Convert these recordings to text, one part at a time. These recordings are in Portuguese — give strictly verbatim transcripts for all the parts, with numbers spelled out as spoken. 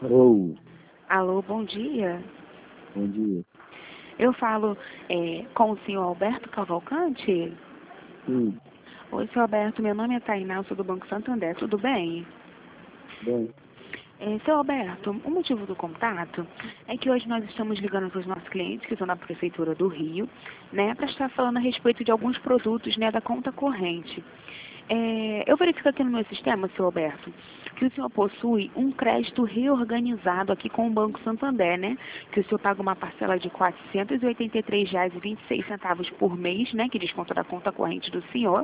Alô, Alô, bom dia. bom dia. Eu falo é, com o senhor Alberto Cavalcante? Sim, Oi, senhor Alberto, meu nome é Tainá, eu sou do Banco Santander, tudo bem? bem, É, seu Alberto, o motivo do contato é que hoje nós estamos ligando para os nossos clientes que estão na Prefeitura do Rio, né, para estar falando a respeito de alguns produtos, né, da conta corrente. É, eu verifico aqui no meu sistema, seu Alberto, que o senhor possui um crédito reorganizado aqui com o Banco Santander, né? Que o senhor paga uma parcela de quatrocentos e oitenta e três reais e vinte e seis centavos por mês, né? Que desconta da conta corrente do senhor.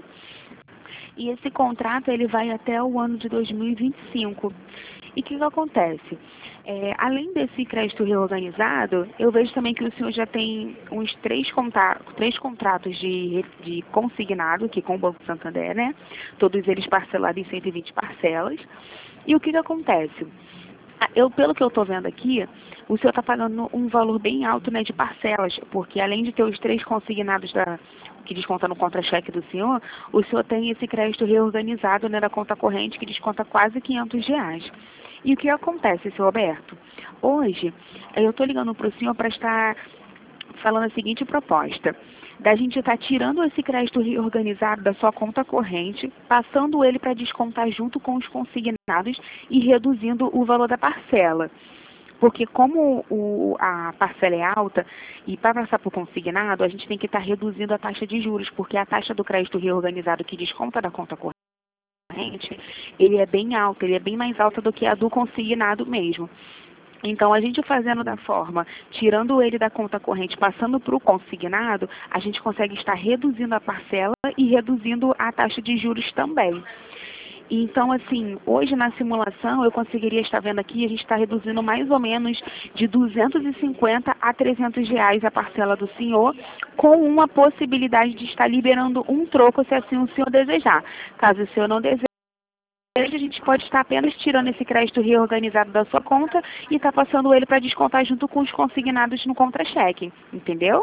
E esse contrato ele vai até o ano de dois mil e vinte e cinco. E o que, que acontece? É, além desse crédito reorganizado, eu vejo também que o senhor já tem uns três, conta três contratos de, de consignado aqui com o Banco Santander, né? Todos eles parcelados em cento e vinte parcelas. E o que, que acontece? Eu, pelo que eu estou vendo aqui, o senhor está pagando um valor bem alto, né, de parcelas, porque além de ter os três consignados da, que desconta no contra-cheque do senhor, o senhor tem esse crédito reorganizado, né, da conta corrente que desconta quase quinhentos reais. E o que acontece, senhor Roberto? Hoje, eu estou ligando para o senhor para estar falando a seguinte proposta: da gente estar tirando esse crédito reorganizado da sua conta corrente, passando ele para descontar junto com os consignados e reduzindo o valor da parcela. Porque como o, a parcela é alta, e para passar para o consignado, a gente tem que estar reduzindo a taxa de juros, porque a taxa do crédito reorganizado que desconta da conta corrente, ele é bem alta, ele é bem mais alta do que a do consignado mesmo. Então, a gente fazendo da forma, tirando ele da conta corrente, passando para o consignado, a gente consegue estar reduzindo a parcela e reduzindo a taxa de juros também. Então, assim, hoje na simulação eu conseguiria estar vendo aqui, a gente está reduzindo mais ou menos de duzentos e cinquenta a trezentos reais a parcela do senhor, com uma possibilidade de estar liberando um troco, se assim o senhor desejar. Caso o senhor não deseje, a gente pode estar apenas tirando esse crédito reorganizado da sua conta e estar passando ele para descontar junto com os consignados no contra-cheque, entendeu?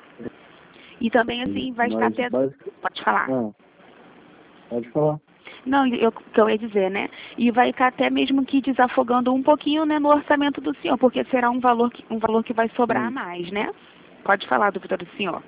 E também, assim, vai estar mas até... basic... Pode falar. Ah, pode falar. Não, eu, que eu ia dizer, né? E vai estar até mesmo que desafogando um pouquinho, né, no orçamento do senhor, porque será um valor que, um valor que vai sobrar a Sim. mais, né? Pode falar, dúvida do senhor.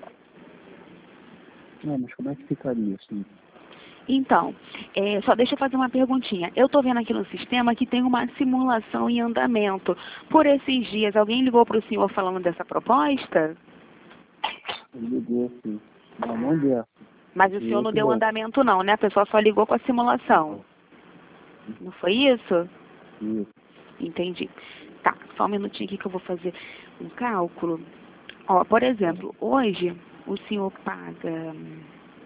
Não, mas como é que ficaria assim? Então, é, só deixa eu fazer uma perguntinha. Eu estou vendo aqui no sistema que tem uma simulação em andamento. Por esses dias, alguém ligou para o senhor falando dessa proposta? Ele ligou assim. Não, não dessa. Mas o De senhor não outro deu banco. andamento não, né? A pessoa só ligou com a simulação. Não foi isso? Isso. Entendi. Tá, só um minutinho aqui que eu vou fazer um cálculo. Ó, por exemplo, hoje o senhor paga, hum,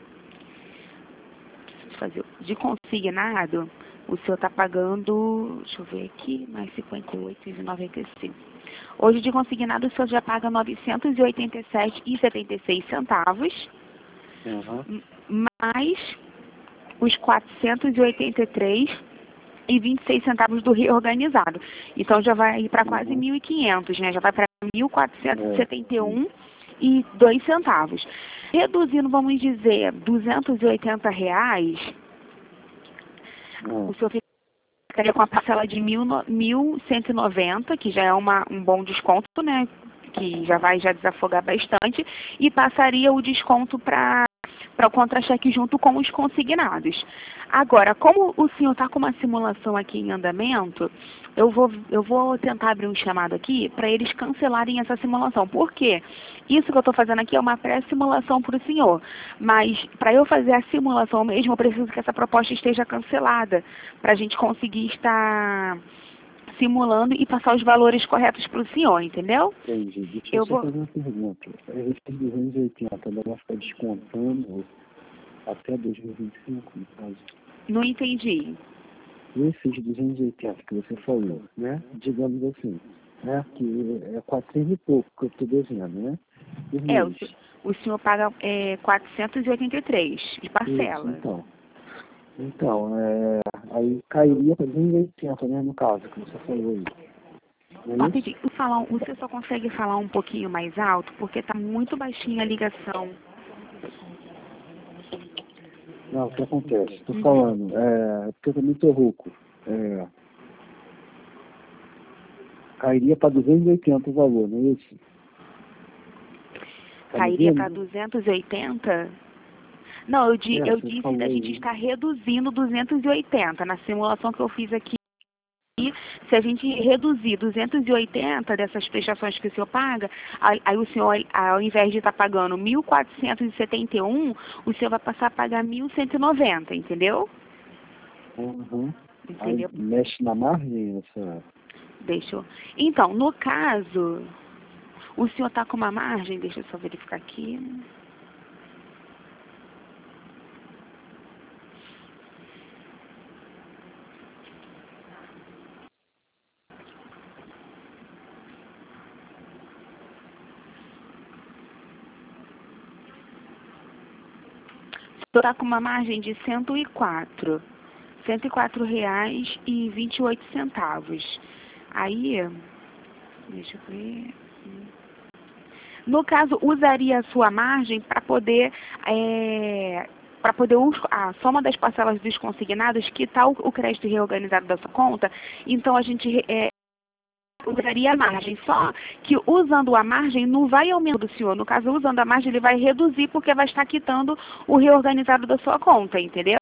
preciso fazer, de consignado, o senhor está pagando, deixa eu ver aqui, mais cinquenta e oito reais e noventa e cinco. Hoje de consignado o senhor já paga novecentos e oitenta e sete reais e setenta e seis centavos, Uhum. mais os quatrocentos e oitenta e três reais e vinte e seis centavos do reorganizado. Então já vai para quase Uhum. mil e quinhentos, né? Já vai para mil quatrocentos e É, setenta e sim. um e dois centavos. Reduzindo, vamos dizer, duzentos e oitenta reais, Ah, o senhor ficaria com a parcela de mil e cento e noventa, que já é uma, um bom desconto, né? Que já vai já desafogar bastante, e passaria o desconto para para o contra-cheque junto com os consignados. Agora, como o senhor está com uma simulação aqui em andamento, eu vou, eu vou tentar abrir um chamado aqui para eles cancelarem essa simulação. Por quê? Isso que eu estou fazendo aqui é uma pré-simulação para o senhor. Mas, para eu fazer a simulação mesmo, eu preciso que essa proposta esteja cancelada, para a gente conseguir estar simulando e passar os valores corretos para o senhor, entendeu? entendi. Deixa eu Eu só vou... fazer uma pergunta. Esses duzentos e oitenta, ela vai ficar descontando até dois mil e vinte e cinco, no caso? Não entendi. Esses duzentos e oitenta que você falou, né? Digamos assim, né? Que é quatrocentos e pouco que eu estou devendo, né? Por É, o, mês. se- o senhor paga é, quatrocentos e oitenta e três de Isso, parcela. então. Então, é, aí cairia para duzentos e oitenta, né? No caso, que você falou aí. Não Ó, é isso? Pedro, o falar, você só consegue falar um pouquinho mais alto porque está muito baixinha a ligação. Não, o que acontece? Estou Uhum. falando, é, porque eu também estou rouco. É, cairia para duzentos e oitenta o valor, não é isso? Tá Cairia para duzentos e oitenta? Não, eu, di, É, eu você disse falou da gente aí. estar reduzindo duzentos e oitenta. Na simulação que eu fiz aqui, se a gente reduzir duzentos e oitenta dessas prestações que o senhor paga, aí, aí o senhor, ao invés de estar pagando mil quatrocentos e setenta e um, o senhor vai passar a pagar mil cento e noventa, entendeu? Uhum. Entendeu? Aí mexe na margem essa. Deixa eu... Então, no caso, o senhor está com uma margem, deixa eu só verificar aqui. O senhor está com uma margem de cento e quatro. cento e quatro reais e vinte e oito centavos. Aí, deixa eu ver. No caso, usaria a sua margem para poder, é, para poder us- a soma das parcelas dos consignados, que tal o crédito reorganizado da sua conta, então a gente é, usaria a margem. Só que usando a margem não vai aumentar do senhor. No caso, usando a margem, ele vai reduzir porque vai estar quitando o reorganizado da sua conta, entendeu?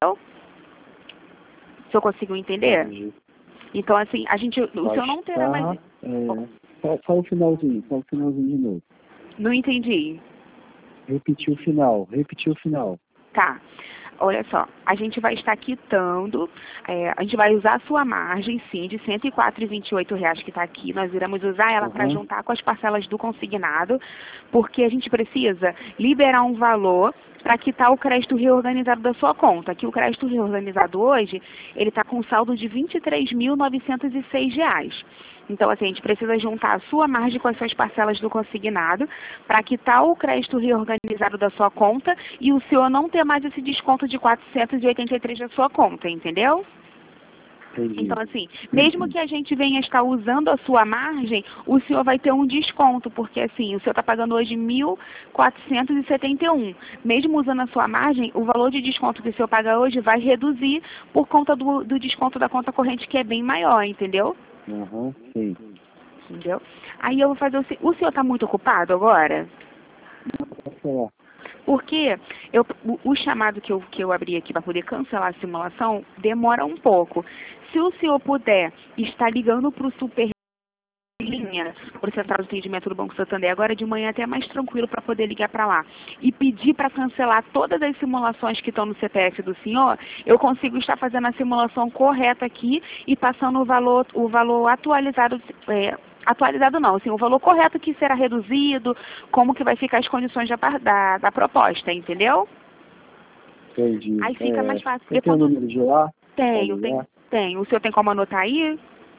Se eu conseguiu entender? Entendi. Então, assim, a gente, o Vai senhor não terá mais... estar, é, só, só o finalzinho, só o finalzinho de novo. Não entendi. Repetir o final, repetir o final. Tá. Olha só, a gente vai estar quitando, é, a gente vai usar a sua margem, sim, de cento e quatro reais e vinte e oito reais que está aqui. Nós iremos usar ela para Uhum. juntar com as parcelas do consignado, porque a gente precisa liberar um valor para quitar o crédito reorganizado da sua conta. Que o crédito reorganizado hoje, ele está com um saldo de vinte e três mil novecentos e seis reais. Então, assim, a gente precisa juntar a sua margem com as suas parcelas do consignado para quitar o crédito reorganizado da sua conta e o senhor não ter mais esse desconto de quatrocentos e oitenta e três da sua conta, entendeu? Entendi. Então, assim, mesmo que a gente venha estar usando a sua margem, o senhor vai ter um desconto, porque, assim, o senhor está pagando hoje mil quatrocentos e setenta e um. Mesmo usando a sua margem, o valor de desconto que o senhor paga hoje vai reduzir por conta do, do desconto da conta corrente, que é bem maior, entendeu? Uhum, sim. Entendeu? Aí eu vou fazer o seguinte. O senhor está muito ocupado agora? Pode falar. Porque eu, o, o chamado que eu, que eu abri aqui para poder cancelar a simulação demora um pouco. Se o senhor puder estar ligando para o Super Linha, para o Central de Atendimento do Banco Santander, agora de manhã até é mais tranquilo para poder ligar para lá, e pedir para cancelar todas as simulações que estão no C P F do senhor, eu consigo estar fazendo a simulação correta aqui e passando o valor, o valor atualizado, é, atualizado não, assim, o valor correto que será reduzido, como que vai ficar as condições da, par- da, da proposta, entendeu? Entendi. Aí fica É, mais fácil. você tem o número de lá? Tenho, Pode tenho, ligar? tenho. O senhor tem como anotar aí?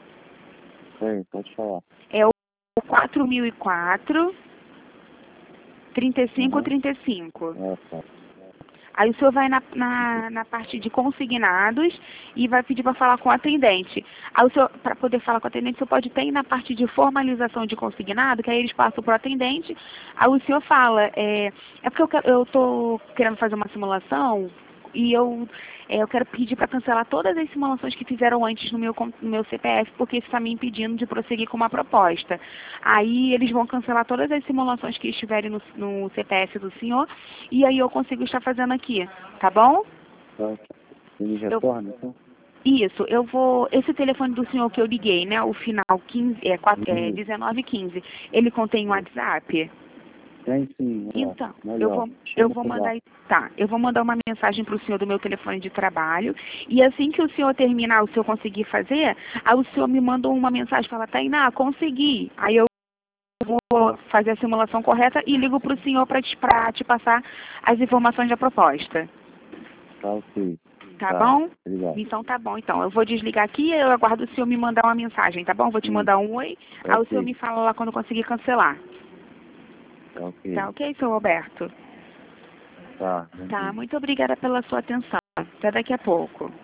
Tem, pode falar. É o quatro mil e quatro, trinta e cinco, Uhum. trinta e cinco. Ah, tá. Aí o senhor vai na, na, na parte de consignados e vai pedir para falar com o atendente. Aí o senhor, para poder falar com o atendente, o senhor pode ter ir na parte de formalização de consignado, que aí eles passam para o atendente, aí o senhor fala, é, é porque eu estou querendo fazer uma simulação e eu, é, eu quero pedir para cancelar todas as simulações que fizeram antes no meu, con- no meu C P F, porque isso está me impedindo de prosseguir com uma proposta. Aí eles vão cancelar todas as simulações que estiverem no, no C P F do senhor, e aí eu consigo estar fazendo aqui, tá bom? Tá. Você me Eu- retorna, então? Isso, eu vou. Esse telefone do senhor que eu liguei, né? O final quinze, é, quatro, é, Uhum. dezenove quinze, ele contém um WhatsApp? Tem sim, ó. Então, eu Melhor. vou, eu Chama vou por lá. mandar, tá, eu vou mandar uma mensagem para o senhor do meu telefone de trabalho, e assim que o senhor terminar, o senhor conseguir fazer, aí o senhor me manda uma mensagem, fala, Tainá, consegui. Aí eu vou fazer a simulação correta e ligo para o senhor para te, pra te passar as informações da proposta. Tá, ok. Tá, Tá. bom? Obrigado. Então tá bom. Então, eu vou desligar aqui e eu aguardo o senhor me mandar uma mensagem, tá bom? Vou te Sim. mandar um oi, aí o Ok. senhor me fala lá quando conseguir cancelar. Tá, ok. Tá ok, seu Roberto? Tá. bom Tá, dia. muito obrigada pela sua atenção. Até daqui a pouco.